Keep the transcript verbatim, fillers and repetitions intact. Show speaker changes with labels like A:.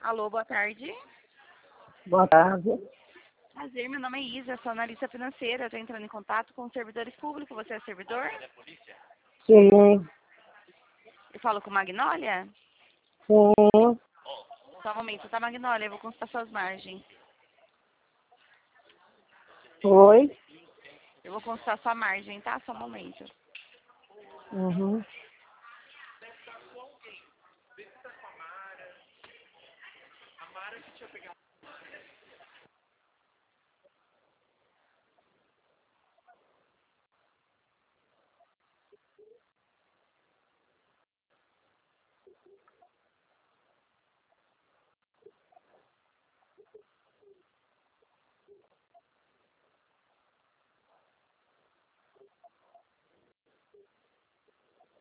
A: Alô, boa tarde.
B: Boa tarde.
A: Prazer, meu nome é Isa, sou analista financeira. Estou entrando em contato com os servidores públicos. Você é servidor?
B: Sim,
A: Eu falo com Magnólia?
B: sim.
A: Só um momento, tá, Magnólia? Eu vou consultar suas margens.
B: Oi.
A: Eu vou consultar sua margem, tá? Só um momento.
B: Uhum.